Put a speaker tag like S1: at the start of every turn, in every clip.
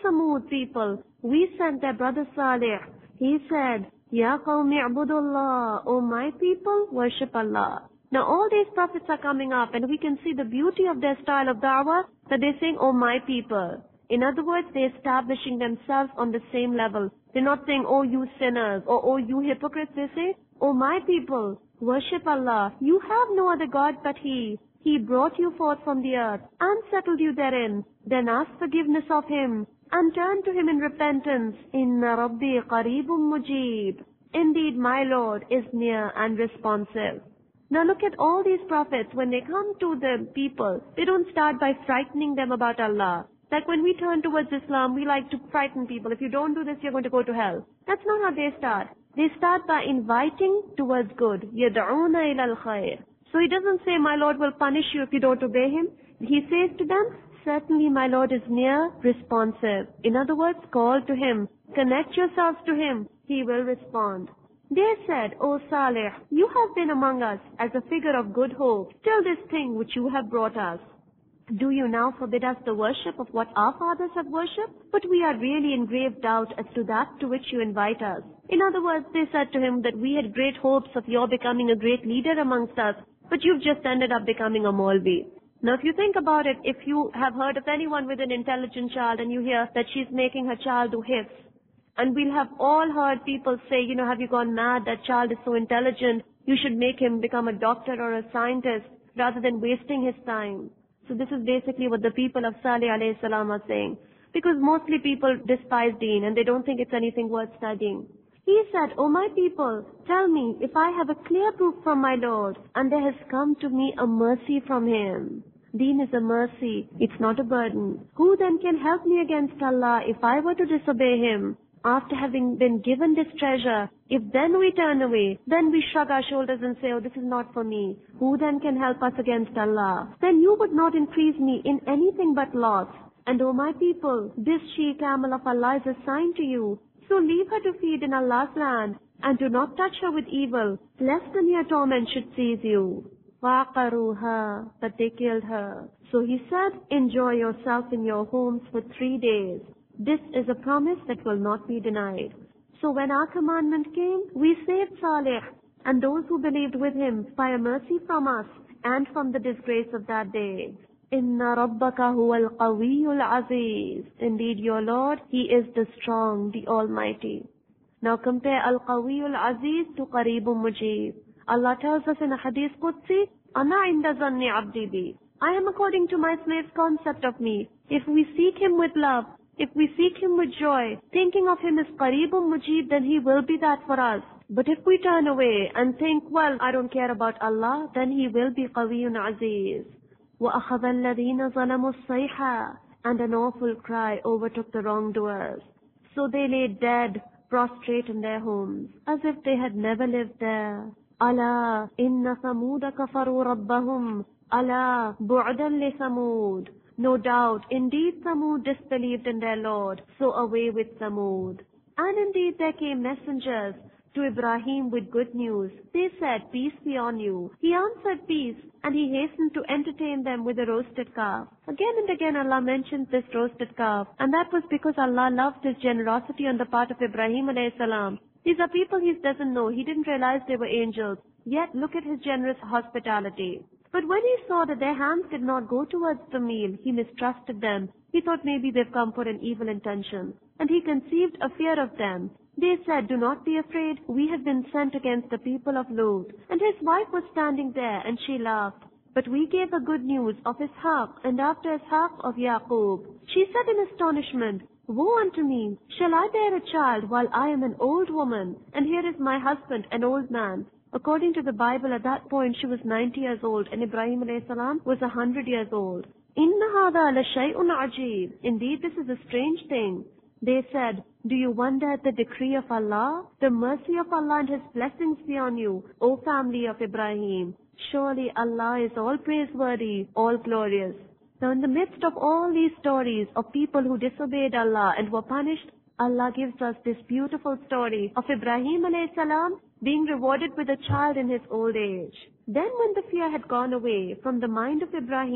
S1: Samud people, we sent their brother Salih. He said, Ya qawmi a'budullah, O my people, worship Allah. Now all these prophets are coming up and we can see the beauty of their style of da'wah, that they're saying, O my people. In other words, they're establishing themselves on the same level. They're not saying, oh you sinners, or oh you hypocrites. They say, O my people, worship Allah. You have no other God but He. He brought you forth from the earth and settled you therein. Then ask forgiveness of Him and turn to Him in repentance. Inna Rabbi qareebun mujib. Indeed, my Lord is near and responsive. Now look at all these prophets. When they come to the people, they don't start by frightening them about Allah. Like when we turn towards Islam, we like to frighten people. If you don't do this, you're going to go to hell. That's not how they start. They start by inviting towards good. يَدْعُونَ إِلَى الْخَيْرِ. So He doesn't say, my Lord will punish you if you don't obey Him. He says to them, certainly my Lord is near, responsive. In other words, call to Him. Connect yourselves to Him. He will respond. They said, O Salih, you have been among us as a figure of good hope till this thing which you have brought us. Do you now forbid us the worship of what our fathers have worshipped? But we are really in grave doubt as to that to which you invite us. In other words, they said to him that we had great hopes of your becoming a great leader amongst us, but you've just ended up becoming a Maulvi. Now if you think about it, if you have heard of anyone with an intelligent child and you hear that she's making her child do hifz, and we'll have all heard people say, have you gone mad? That child is so intelligent. You should make him become a doctor or a scientist rather than wasting his time. So this is basically what the people of Salih alayhi salam are saying. Because mostly people despise deen and they don't think it's anything worth studying. He said, O my people, tell me if I have a clear proof from my Lord and there has come to me a mercy from Him. Deen is a mercy. It's not a burden. Who then can help me against Allah if I were to disobey Him? After having been given this treasure, if then we turn away, then we shrug our shoulders and say, oh, this is not for me. Who then can help us against Allah? Then you would not increase me in anything but loss. And O my people, this she-camel of Allah is a sign to you. So leave her to feed in Allah's land, and do not touch her with evil, lest a near torment should seize you. وَعَقَرُوهَا, but they killed her. So he said, enjoy yourself in your homes for 3 days. This is a promise that will not be denied. So when our commandment came, we saved Salih and those who believed with him by a mercy from us and from the disgrace of that day. Inna rabbaka huwal qawiyyul aziz. Indeed your Lord, He is the strong, the Almighty. Now compare al-qawiyyul aziz to qareebun mujib. Allah tells us in a hadith Qudsi, Ana inda zanni abdi bi. I am according to my slave's concept of me. If we seek him with love, if we seek Him with joy, thinking of Him as Qareebun Mujib, then He will be that for us. But if we turn away and think, well, I don't care about Allah, then He will be Qawiyyun Aziz. وَأَخَذَ الَّذِينَ ظَلَمُوا الصَّيْحَةَ, and an awful cry overtook the wrongdoers. So they lay dead, prostrate in their homes, as if they had never lived there. أَلَا إِنَّ ثَمُودَ كَفَرُوا رَبَّهُمْ أَلَا بُعْدًا لِثَمُودَ. No doubt, indeed Thamud disbelieved in their Lord, so away with Thamud. And indeed there came messengers to Ibrahim with good news. They said, peace be on you. He answered peace, and he hastened to entertain them with a roasted calf. Again and again Allah mentions this roasted calf, and that was because Allah loved His generosity on the part of Ibrahim alayhi salam. These are people He doesn't know. He didn't realize they were angels. Yet look at His generous hospitality. But when He saw that their hands did not go towards the meal, He mistrusted them. He thought maybe they've come for an evil intention. And He conceived a fear of them. They said, do not be afraid. We have been sent against the people of Lut. And his wife was standing there, and she laughed. But we gave her good news of Ishaq, and after Ishaq of Yaqub. She said in astonishment, woe unto me! Shall I bear a child while I am an old woman? And here is my husband, an old man. According to the Bible, at that point she was 90 years old, and Ibrahim alayhi salam was 100 years old. Inna hadha la shay'un ajib. Indeed, this is a strange thing. They said, do you wonder at the decree of Allah? The mercy of Allah and His blessings be on you, O family of Ibrahim. Surely Allah is all praiseworthy, all glorious. Now in the midst of all these stories of people who disobeyed Allah and were punished, Allah gives us this beautiful story of Ibrahim alayhi salam being rewarded with a child in his old age. Then when the fear had gone away from the mind of Ibrahim,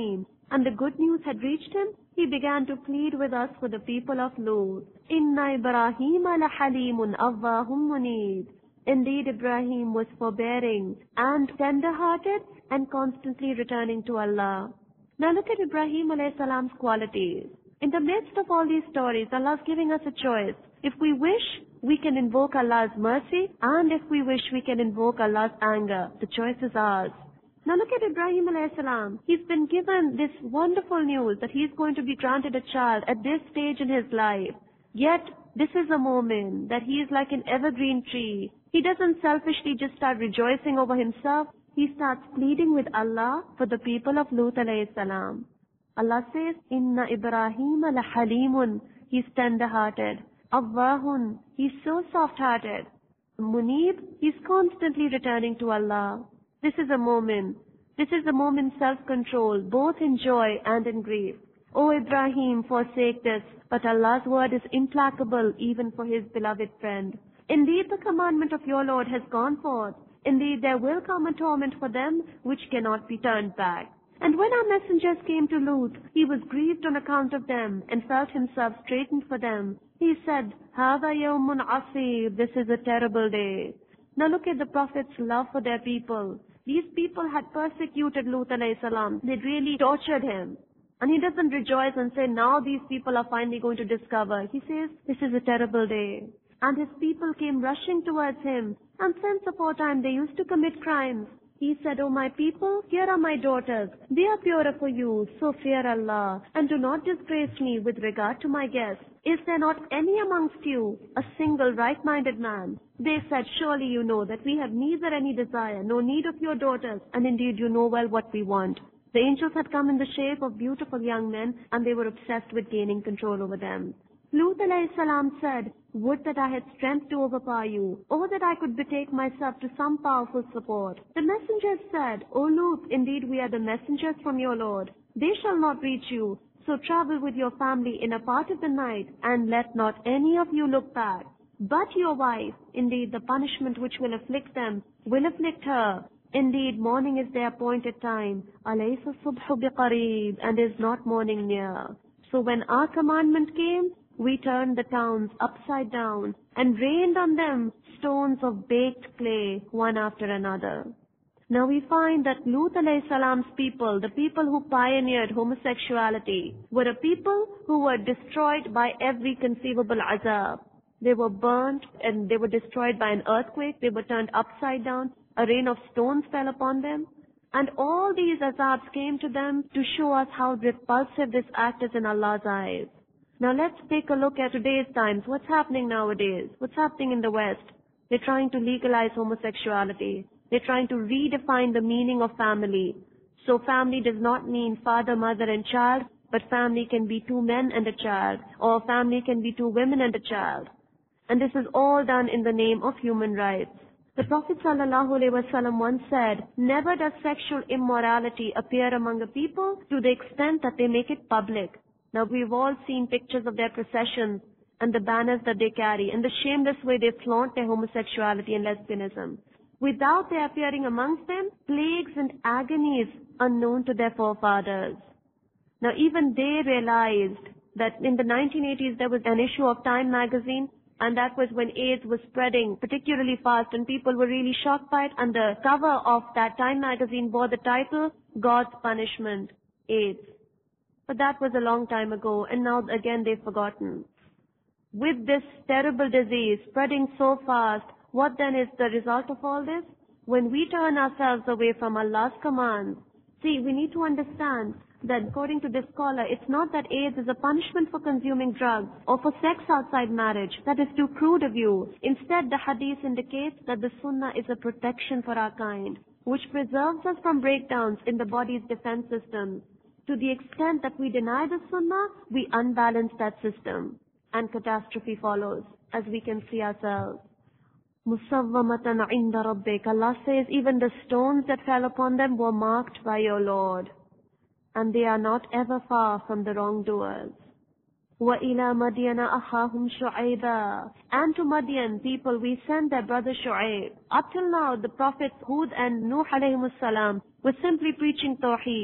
S1: and the good news had reached him, he began to plead with us for the people of Lut. Inna Ibrahima lahalimun awwahum munib. Indeed, Ibrahim was forbearing and tender-hearted and constantly returning to Allah. Now look at Ibrahim alayhi salam's qualities. In the midst of all these stories, Allah is giving us a choice. If we wish, we can invoke Allah's mercy, and if we wish, we can invoke Allah's anger. The choice is ours. Now look at Ibrahim alayhi salam. He's been given this wonderful news that he's going to be granted a child at this stage in his life. Yet, this is a moment that he is like an evergreen tree. He doesn't selfishly just start rejoicing over himself. He starts pleading with Allah for the people of Lut alayhi salam. Allah says, Inna Ibrahim lahalimun. He's tender-hearted. Awwahun. He's so soft-hearted. Munib. He's constantly returning to Allah. This is a moment. This is a moment self-control, both in joy and in grief. O Ibrahim, forsake this, but Allah's word is implacable even for His beloved friend. Indeed, the commandment of your Lord has gone forth. Indeed, there will come a torment for them which cannot be turned back. And when our messengers came to Lut, he was grieved on account of them and felt himself straitened for them. He said, Hādhā yawmun asīb. This is a terrible day. Now look at the Prophet's love for their people. These people had persecuted Lut alayhi salam. They'd really tortured him. And he doesn't rejoice and say, now these people are finally going to discover. He says, this is a terrible day. And his people came rushing towards him. And since aforetime they used to commit crimes. He said, O my people, here are my daughters. They are purer for you, so fear Allah. And do not disgrace me with regard to my guests. Is there not any amongst you, a single right-minded man? They said, surely you know that we have neither any desire, no need of your daughters, and indeed you know well what we want. The angels had come in the shape of beautiful young men, and they were obsessed with gaining control over them. Lut alayhi salam said, would that I had strength to overpower you, or that I could betake myself to some powerful support. The messengers said, O Lut, indeed we are the messengers from your Lord. They shall not reach you, so travel with your family in a part of the night, and let not any of you look back. But your wife, indeed the punishment which will afflict them, will afflict her. Indeed, morning is their appointed time. Alaysa subhu biqareeb, and is not morning near. So when our commandment came, we turned the towns upside down and rained on them stones of baked clay, one after another. Now we find that Lut alayhi salam's people, the people who pioneered homosexuality, were a people who were destroyed by every conceivable azab. They were burnt and they were destroyed by an earthquake. They were turned upside down. A rain of stones fell upon them. And all these azabs came to them to show us how repulsive this act is in Allah's eyes. Now let's take a look at today's times. What's happening nowadays? What's happening in the West? They're trying to legalize homosexuality. They're trying to redefine the meaning of family. So family does not mean father, mother and child, but family can be two men and a child, or family can be two women and a child. And this is all done in the name of human rights. The Prophet ﷺ once said, never does sexual immorality appear among a people to the extent that they make it public. Now we've all seen pictures of their processions and the banners that they carry and the shameless way they flaunt their homosexuality and lesbianism. Without their appearing amongst them, plagues and agonies unknown to their forefathers. Now even they realized that in the 1980s there was an issue of Time magazine, and that was when AIDS was spreading particularly fast and people were really shocked by it, and the cover of that Time magazine bore the title, God's Punishment, AIDS. But that was a long time ago, and now again they've forgotten. With this terrible disease spreading so fast, what then is the result of all this? When we turn ourselves away from Allah's commands, see, we need to understand that according to this scholar, it's not that AIDS is a punishment for consuming drugs or for sex outside marriage. That is too crude a view. Instead, the hadith indicates that the sunnah is a protection for our kind, which preserves us from breakdowns in the body's defense system. To the extent that we deny the sunnah, we unbalance that system, and catastrophe follows, as we can see ourselves. Musawwamatan inda rabbik. Allah says even the stones that fell upon them were marked by your Lord, and they are not ever far from the wrongdoers. وَإِلَى مَدْيَنَ أَخَاهُمْ شُعَيْبًا. And to Madian people we sent their brother Shu'aib. Up till now the prophets Hud and Nuh alayhimus salam were simply preaching Tawheed.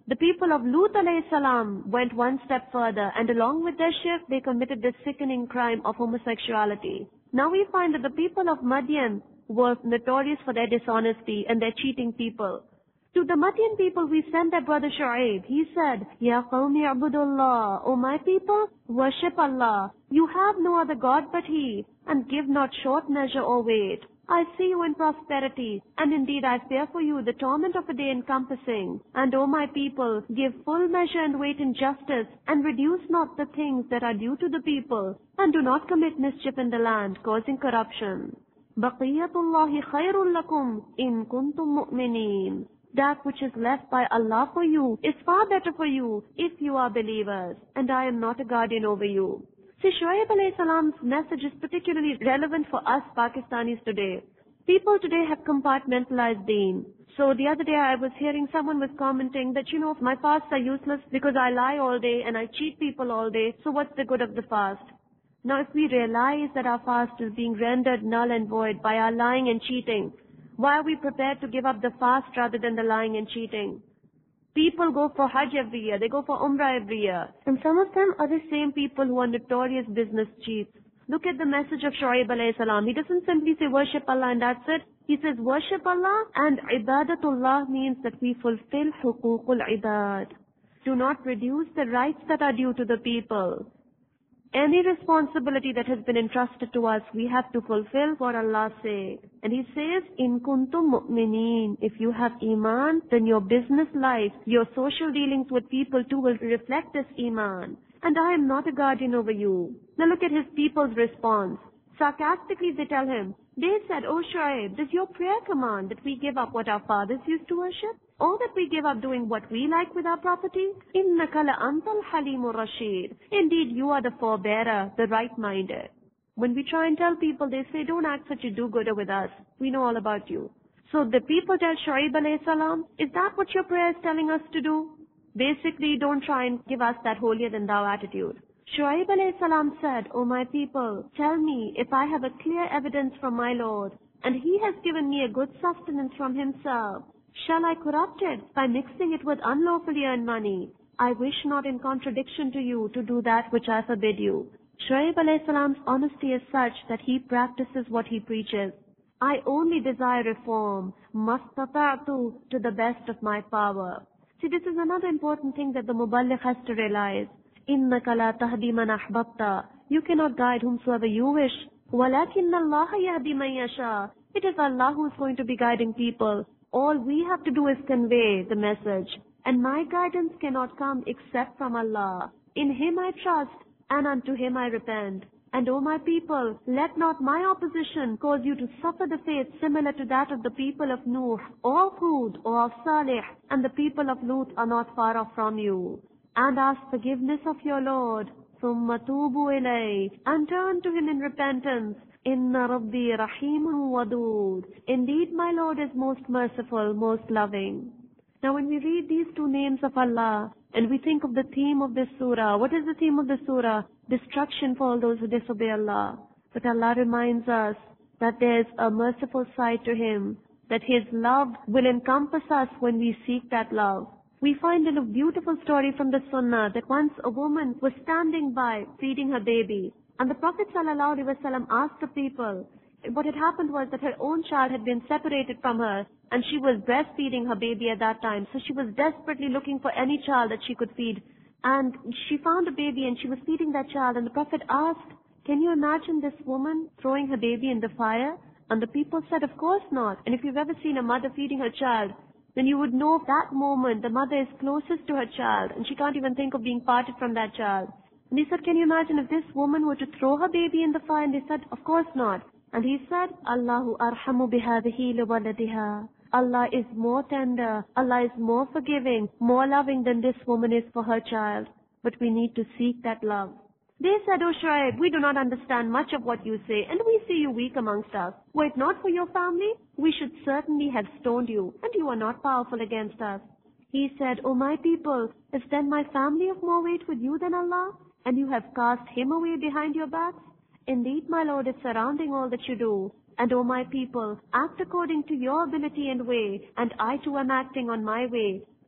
S1: The people of Lut alayhi salam went one step further, and along with their shirk, they committed the sickening crime of homosexuality. Now we find that the people of Madian were notorious for their dishonesty and their cheating people. To the Madian people, we sent their brother Shu'aib. He said, Ya qawmi abudullah, O my people, worship Allah. You have no other God but He, and give not short measure or weight. I see you in prosperity, and indeed I fear for you the torment of a day encompassing. And O my people, give full measure and weight in justice, and reduce not the things that are due to the people, and do not commit mischief in the land, causing corruption. Baqiyatullahi khayrun lakum in kuntum mu'mineen. That which is left by Allah for you is far better for you if you are believers, and I am not a guardian over you. See, Shu'aib alayhi salam's message is particularly relevant for us Pakistanis today. People today have compartmentalized deen. So the other day I was hearing someone was commenting that, my fasts are useless because I lie all day and I cheat people all day, so what's the good of the fast? Now if we realize that our fast is being rendered null and void by our lying and cheating, why are we prepared to give up the fast rather than the lying and cheating? People go for Hajj every year, they go for Umrah every year. And some of them are the same people who are notorious business cheats. Look at the message of Shu'aib alayhi salam. He doesn't simply say worship Allah and that's it. He says worship Allah, and ibadatullah means that we fulfill huququl ibad. Do not reduce the rights that are due to the people. Any responsibility that has been entrusted to us, we have to fulfill for Allah's sake. And He says, In kuntum mu'mineen, if you have iman, then your business life, your social dealings with people too will reflect this iman. And I am not a guardian over you. Now look at his people's response. Sarcastically they tell him, they said, O Shu'aib, does your prayer command that we give up what our fathers used to worship? Or that we give up doing what we like with our property? Innaka la antal halimur rashid. Indeed, you are the forbearer, the right-minded. When we try and tell people, they say, don't act such a do-gooder with us. We know all about you. So the people tell Shu'aib alayhi salam, is that what your prayer is telling us to do? Basically, don't try and give us that holier-than-thou attitude. Shu'aib alayhi salam said, O my people, tell me if I have a clear evidence from my Lord, and He has given me a good sustenance from Himself. Shall I corrupt it by mixing it with unlawfully earned money? I wish not in contradiction to you to do that which I forbid you. Shu'aib alayhi salam's honesty is such that he practices what he preaches. I only desire reform, mastata'tu, to the best of my power. See, this is another important thing that the Muballigh has to realize. إِنَّكَ لَا تَهْدِي مَنْ أَحْبَبْتَ. You cannot guide whomsoever you wish. وَلَكِنَّ اللَّهَ يَهْدِي مَنْ يَشَاءُ. It is Allah who is going to be guiding people. All we have to do is convey the message. And my guidance cannot come except from Allah. In Him I trust, and unto Him I repent. And O my people, let not my opposition cause you to suffer the fate similar to that of the people of Nuh, or of Hud, or of Salih, and the people of Lut are not far off from you. And ask forgiveness of your Lord, ثُمَّ تُوبُوا إِلَيْهِ, and turn to Him in repentance. Inna Rabbi Rahimun Wadud. Indeed, my Lord is most merciful, most loving. Now when we read these two names of Allah, and we think of the theme of this surah, what is the theme of the surah? Destruction for all those who disobey Allah. But Allah reminds us that there is a merciful side to Him, that His love will encompass us when we seek that love. We find in a beautiful story from the Sunnah that once a woman was standing by feeding her baby, and the Prophet ﷺ asked the people, what had happened was that her own child had been separated from her, and she was breastfeeding her baby at that time, so she was desperately looking for any child that she could feed. And she found a baby and she was feeding that child, and the Prophet asked, can you imagine this woman throwing her baby in the fire? And the people said, of course not. And if you've ever seen a mother feeding her child, then you would know that moment the mother is closest to her child, and she can't even think of being parted from that child. And he said, can you imagine if this woman were to throw her baby in the fire? And they said, of course not. And he said, Allahu arhamu bihadihi liwaladiha. Allah is more tender, Allah is more forgiving, more loving than this woman is for her child. But we need to seek that love. They said, O Shu'aib, we do not understand much of what you say, and we see you weak amongst us. Were it not for your family, we should certainly have stoned you, and you are not powerful against us. He said, O my people, is then my family of more weight with you than Allah? And you have cast Him away behind your backs? Indeed, my Lord is surrounding all that you do. And O my people, act according to your ability and way, and I too am acting on my way.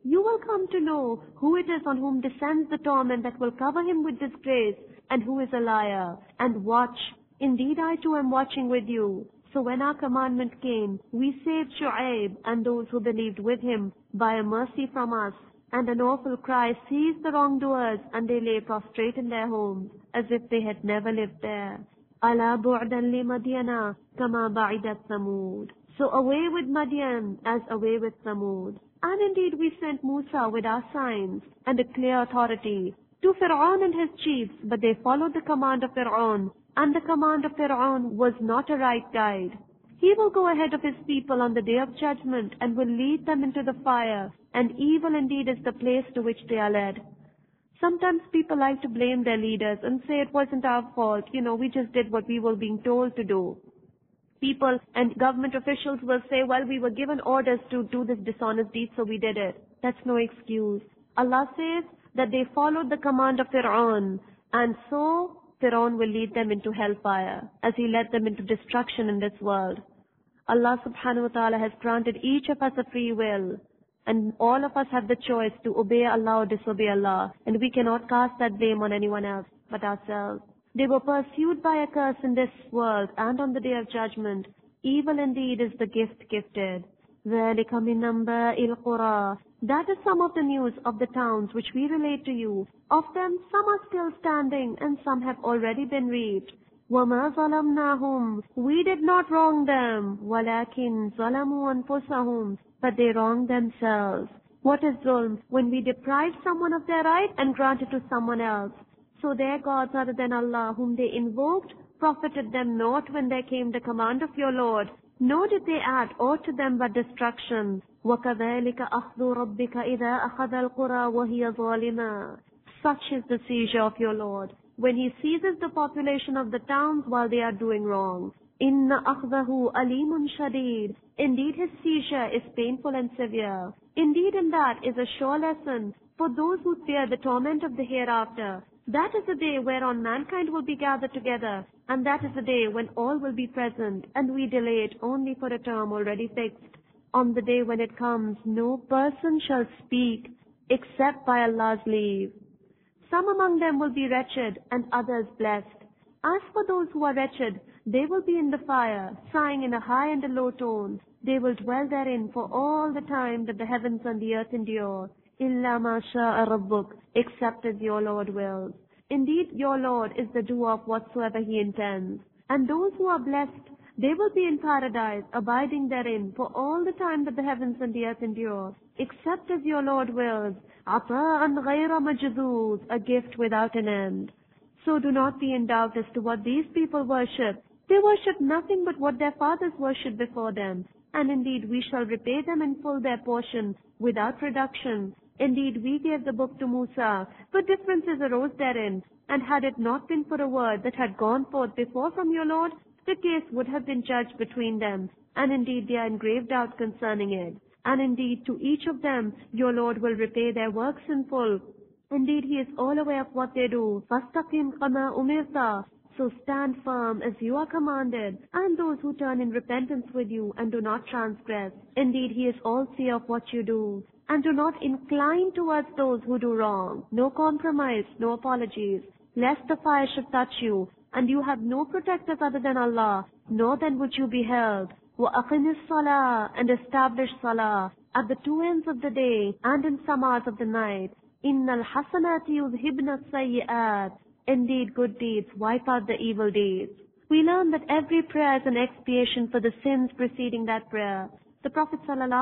S1: you will come to know who it is on whom descends the torment that will cover him with disgrace, and who is a liar. And watch, indeed I too am watching with you. So when our commandment came, we saved Shu'aib and those who believed with him by a mercy from us. And an awful cry seized the wrongdoers, and they lay prostrate in their homes, as if they had never lived there. أَلَا بُعْدًا لِمَدْيَنَا كَمَا بَعِدَتْ ثَمُودَ. So away with Madian, as away with Thamud. And indeed we sent Musa with our signs and a clear authority to Fir'aun and his chiefs, but they followed the command of Fir'aun, and the command of Fir'aun was not a right guide. He will go ahead of his people on the day of judgment and will lead them into the fire, and evil indeed is the place to which they are led. Sometimes people like to blame their leaders and say it wasn't our fault, we just did what we were being told to do. People and government officials will say, well, we were given orders to do this dishonest deed, so we did it. That's no excuse. Allah says that they followed the command of Fir'aun, and so Fir'aun will lead them into hellfire, as he led them into destruction in this world. Allah subhanahu wa ta'ala has granted each of us a free will, and all of us have the choice to obey Allah or disobey Allah, and we cannot cast that blame on anyone else but ourselves. They were pursued by a curse in this world, and on the day of judgment, evil indeed is the gift gifted. ذَلِكَ مِنْ أَنْبَاءِ الْقُرَى. That is some of the news of the towns which we relate to you. Of them, some are still standing, and some have already been reaped. وَمَا ظَلَمْنَاهُمْ. We did not wrong them. وَلَكِنْ ظَلَمُوا أَنفُسَهُمْ. But they wronged themselves. What is zulm? When we deprive someone of their right and grant it to someone else. So their gods other than Allah, whom they invoked, profited them not when there came the command of your Lord, nor did they add aught to them but destruction. وَكَذَلِكَ أَخْذُ رَبِّكَ إِذَا أَخَذَ الْقُرَى وَهِيَ ظَالِمَةٌ. Such is the seizure of your Lord, when He seizes the population of the towns while they are doing wrong. إِنَّ أَخْذَهُ أَلِيمٌ شَدِيدٌ. Indeed His seizure is painful and severe. Indeed in that is a sure lesson for those who fear the torment of the hereafter. That is the day whereon mankind will be gathered together, and that is the day when all will be present, and we delay it only for a term already fixed. On the day when it comes, no person shall speak except by Allah's leave. Some among them will be wretched, and others blessed. As for those who are wretched, they will be in the fire, sighing in a high and a low tone. They will dwell therein for all the time that the heavens and the earth endure. إِلَّا مَا شَاءَ رَبُّكَ. Except as your Lord wills. Indeed, your Lord is the doer of whatsoever He intends. And those who are blessed, they will be in paradise, abiding therein for all the time that the heavens and the earth endure. Except as your Lord wills. عَطَاءً غَيْرَ مَجْذُوذٍ. A gift without an end. So do not be in doubt as to what these people worship. They worship nothing but what their fathers worshipped before them. And indeed we shall repay them in full their portion, without reduction. Indeed, we gave the book to Musa, but differences arose therein, and had it not been for a word that had gone forth before from your Lord, the case would have been judged between them, and indeed they are in grave doubt concerning it. And indeed, to each of them, your Lord will repay their works in full. Indeed, He is all aware of what they do. فَاسْتَقِمْ كَمَا أُمِرْتَ. So stand firm as you are commanded, and those who turn in repentance with you and do not transgress. Indeed, He is all seer of what you do. And do not incline towards those who do wrong. No compromise, no apologies, lest the fire should touch you, and you have no protectors other than Allah, nor then would you be held. وَأَقِمِ الصَّلَاةَ. And establish salah at the two ends of the day and in some hours of the night. إِنَّ الْحَسَنَاتِ يُذْهِبْنَ السَّيِّئَاتِ. Indeed, good deeds wipe out the evil deeds. We learn that every prayer is an expiation for the sins preceding that prayer. The Prophet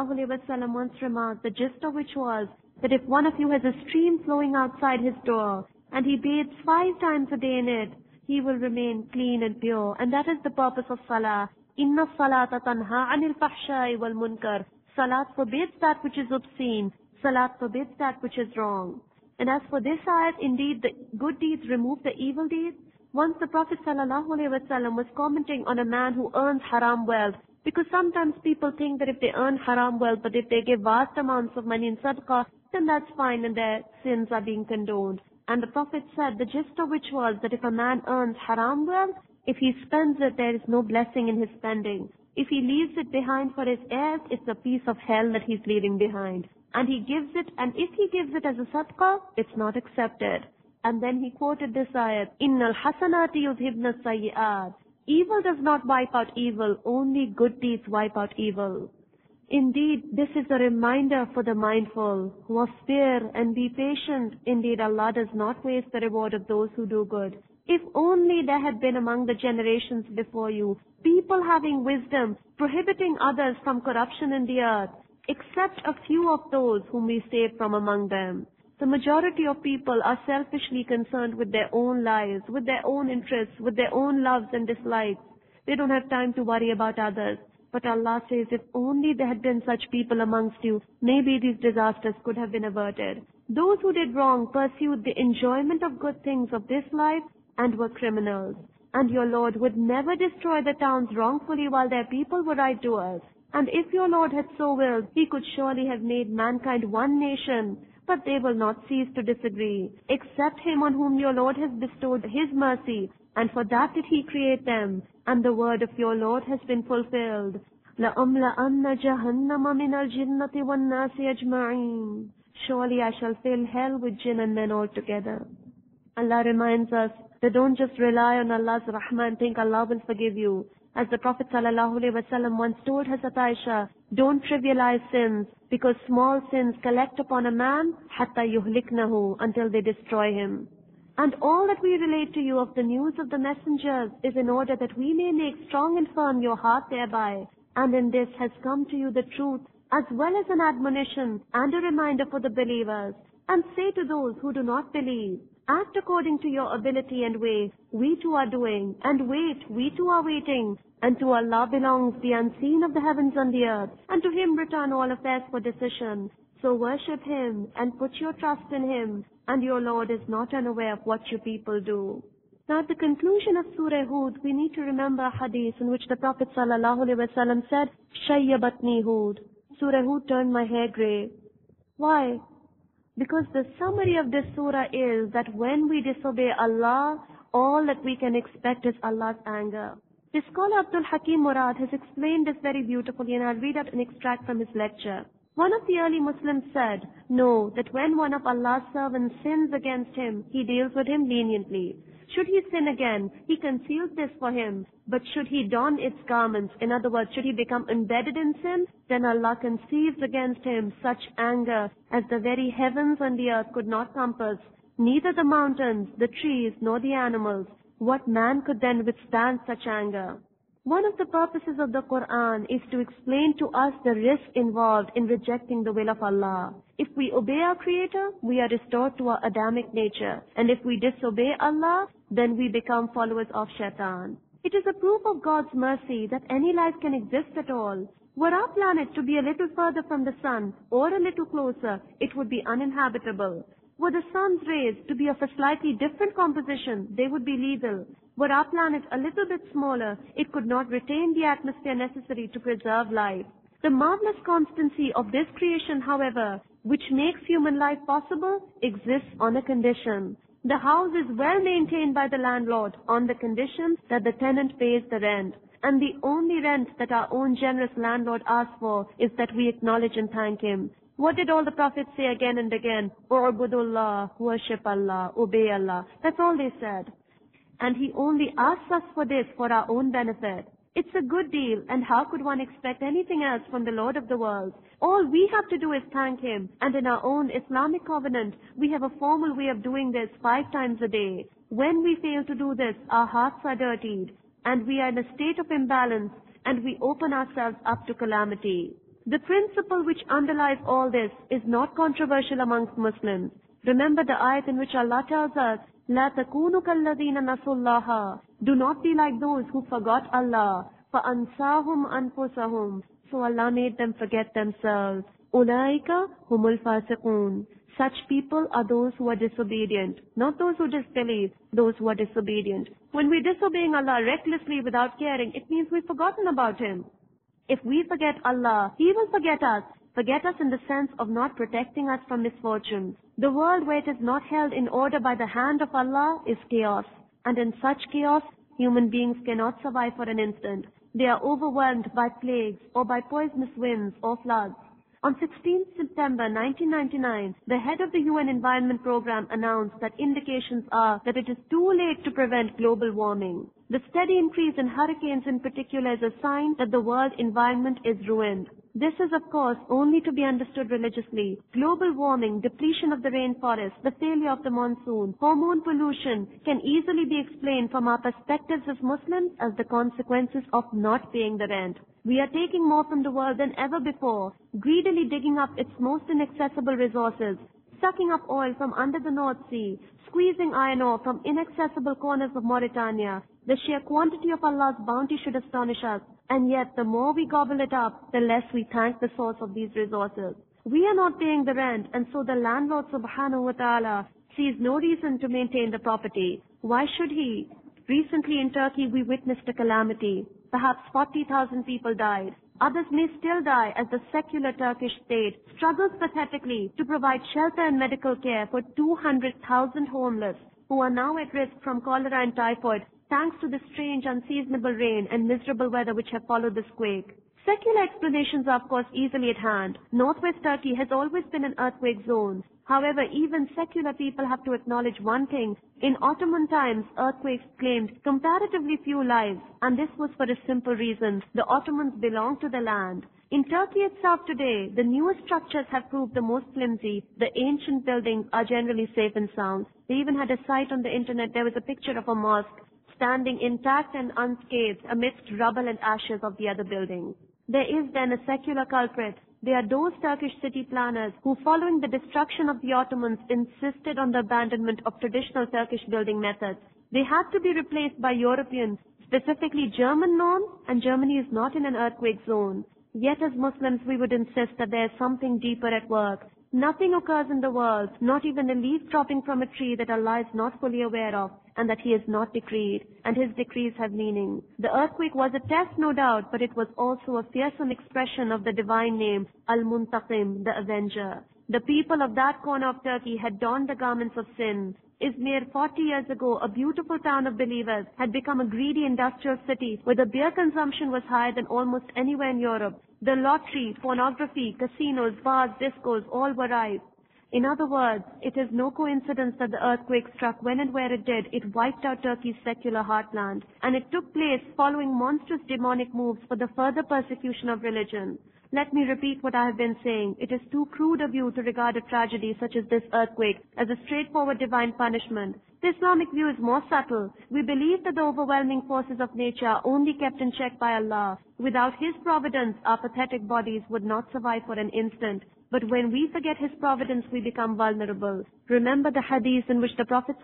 S1: ﷺ once remarked, the gist of which was that if one of you has a stream flowing outside his door, and he bathes 5 times a day in it, he will remain clean and pure. And that is the purpose of salah. Inna salata tanha anil fahshai wal munkar. Salat forbids that which is obscene. Salat forbids that which is wrong. And as for this ayat, indeed the good deeds remove the evil deeds. Once the Prophet ﷺ was commenting on a man who earns haram wealth, because sometimes people think that if they earn haram wealth, but if they give vast amounts of money in sadaqah, then that's fine and their sins are being condoned. And the Prophet said, the gist of which was that if a man earns haram wealth, if he spends it, there is no blessing in his spending. If he leaves it behind for his heirs, it's a piece of hell that he's leaving behind. and he gives it, and if he gives it as a sadaqah, it's not accepted. And then he quoted this ayat, Innal hasanati yuzhibna sayyi'at. Evil does not wipe out evil, only good deeds wipe out evil. Indeed, this is a reminder for the mindful. Wasbir and be patient. Indeed, Allah does not waste the reward of those who do good. If only there had been among the generations before you people having wisdom, prohibiting others from corruption in the earth, except a few of those whom we saved from among them. The majority of people are selfishly concerned with their own lives, with their own interests, with their own loves and dislikes. They don't have time to worry about others. But Allah says, if only there had been such people amongst you, maybe these disasters could have been averted. Those who did wrong pursued the enjoyment of good things of this life and were criminals. And your Lord would never destroy the towns wrongfully while their people were right doers. And if your Lord had so willed, He could surely have made mankind one nation. But they will not cease to disagree, except him on whom your Lord has bestowed His mercy, and for that did He create them, and the word of your Lord has been fulfilled. لَأَمْلَأَنَّ جَهَنَّمَ مِنَ الْجِنَّةِ وَالنَّاسِ أَجْمَعِينَ. Surely I shall fill hell with jinn and men altogether. Allah reminds us that don't just rely on Allah's rahmah and think Allah will forgive you. As the Prophet ﷺ once told Hazrat Aisha, don't trivialize sins, because small sins collect upon a man hatta yuhliknahu, until they destroy him. And all that we relate to you of the news of the messengers is in order that we may make strong and firm your heart thereby. And in this has come to you the truth, as well as an admonition and a reminder for the believers. And say to those who do not believe, act according to your ability and way. We too are doing, and wait, we too are waiting. And to Allah belongs the unseen of the heavens and the earth, and to Him return all affairs for decision. So worship Him, and put your trust in Him, and your Lord is not unaware of what you people do. Now at the conclusion of Surah Hud, we need to remember a hadith in which the Prophet ﷺ said, Shayyabatni Hud. Surah Hud turned my hair grey. Why? Because the summary of this surah is that when we disobey Allah, all that we can expect is Allah's anger. The scholar Abdul Hakim Murad has explained this very beautifully, and I'll read out an extract from his lecture. One of the early Muslims said, know that when one of Allah's servants sins against him, He deals with him leniently. Should he sin again, He conceals this for him. But should he don its garments, in other words, should he become embedded in sin, then Allah conceives against him such anger as the very heavens and the earth could not compass, neither the mountains, the trees, nor the animals. What man could then withstand such anger? One of the purposes of the Quran is to explain to us the risk involved in rejecting the will of Allah. If we obey our Creator, we are restored to our Adamic nature. And if we disobey Allah, then we become followers of Shaitan. It is a proof of God's mercy that any life can exist at all. Were our planet to be a little further from the sun, or a little closer, it would be uninhabitable. Were the sun's rays to be of a slightly different composition, they would be lethal. Were our planet a little bit smaller, it could not retain the atmosphere necessary to preserve life. The marvelous constancy of this creation, however, which makes human life possible, exists on a condition. The house is well maintained by the landlord on the condition that the tenant pays the rent. And the only rent that our own generous landlord asks for is that we acknowledge and thank him. What did all the prophets say again and again? U'budullah, worship Allah, obey Allah. That's all they said. And He only asks us for this for our own benefit. It's a good deal, and how could one expect anything else from the Lord of the world? All we have to do is thank Him, and in our own Islamic covenant, we have a formal way of doing this 5 times a day. When we fail to do this, our hearts are dirtied, and we are in a state of imbalance, and we open ourselves up to calamity. The principle which underlies all this is not controversial amongst Muslims. Remember the ayat in which Allah tells us, لا تكونوا كالذين نسوا الله. Do not be like those who forgot Allah. فأنساهم أنفسهم. So Allah made them forget themselves. أولئك هم الفاسقون. Such people are those who are disobedient, not those who disbelieve, those who are disobedient. When we're disobeying Allah recklessly without caring, it means we've forgotten about Him. If we forget Allah, He will forget us. Forget us in the sense of not protecting us from misfortune. The world where it is not held in order by the hand of Allah is chaos. And in such chaos, human beings cannot survive for an instant. They are overwhelmed by plagues or by poisonous winds or floods. On 16 September 1999, the head of the UN Environment Program announced that indications are that it is too late to prevent global warming. The steady increase in hurricanes in particular is a sign that the world environment is ruined. This is, of course, only to be understood religiously. Global warming, depletion of the rainforest, the failure of the monsoon, hormone pollution can easily be explained from our perspectives as Muslims as the consequences of not paying the rent. We are taking more from the world than ever before, greedily digging up its most inaccessible resources, sucking up oil from under the North Sea, squeezing iron ore from inaccessible corners of Mauritania. The sheer quantity of Allah's bounty should astonish us, and yet the more we gobble it up, the less we thank the source of these resources. We are not paying the rent, and so the landlord subhanahu wa ta'ala sees no reason to maintain the property. Why should he? Recently in Turkey we witnessed a calamity. Perhaps 40,000 people died. Others may still die as the secular Turkish state struggles pathetically to provide shelter and medical care for 200,000 homeless who are now at risk from cholera and typhoid thanks to the strange unseasonable rain and miserable weather which have followed this quake. Secular explanations are of course easily at hand. Northwest Turkey has always been an earthquake zone. However, even secular people have to acknowledge one thing. In Ottoman times, earthquakes claimed comparatively few lives, and this was for a simple reason. The Ottomans belonged to the land. In Turkey itself today, the newest structures have proved the most flimsy. The ancient buildings are generally safe and sound. They even had a site on the internet. There was a picture of a mosque standing intact and unscathed amidst rubble and ashes of the other buildings. There is then a secular culprit. They are those Turkish city planners who, following the destruction of the Ottomans, insisted on the abandonment of traditional Turkish building methods. They had to be replaced by European, specifically German norms, and Germany is not in an earthquake zone. Yet as Muslims we would insist that there is something deeper at work. Nothing occurs in the world, not even a leaf dropping from a tree that Allah is not fully aware of, and that He has not decreed, and His decrees have meaning. The earthquake was a test, no doubt, but it was also a fearsome expression of the divine name, Al-Muntaqim, the Avenger. The people of that corner of Turkey had donned the garments of sin. Izmir, 40 years ago, a beautiful town of believers, had become a greedy industrial city where the beer consumption was higher than almost anywhere in Europe. The lottery, pornography, casinos, bars, discos, all were rife. In other words, it is no coincidence that the earthquake struck when and where it did. It wiped out Turkey's secular heartland, and it took place following monstrous demonic moves for the further persecution of religion. Let me repeat what I have been saying. It is too crude of you to regard a tragedy such as this earthquake as a straightforward divine punishment. The Islamic view is more subtle. We believe that the overwhelming forces of nature are only kept in check by Allah. Without His providence, our pathetic bodies would not survive for an instant. But when we forget His providence, we become vulnerable. Remember the hadith in which the Prophet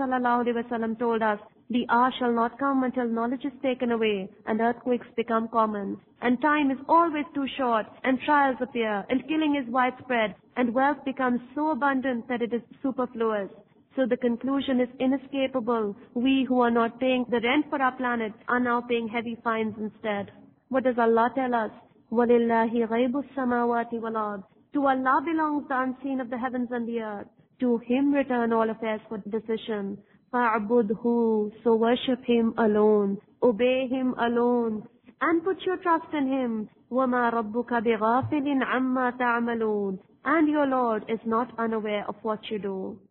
S1: ﷺ told us, the hour shall not come until knowledge is taken away, and earthquakes become common. And time is always too short, and trials appear, and killing is widespread, and wealth becomes so abundant that it is superfluous. So the conclusion is inescapable. We who are not paying the rent for our planet are now paying heavy fines instead. What does Allah tell us? وَلِلَّهِ غَيْبُ السَّمَاوَاتِ وَالْأَرْضِ. To Allah belongs the unseen of the heavens and the earth. To Him return all affairs for decision. فَاعْبُدْهُ. So worship Him alone. Obey Him alone. And put your trust in Him. وَمَا رَبُّكَ بِغَافِلٍ عَمَّا تَعْمَلُونَ. And your Lord is not unaware of what you do.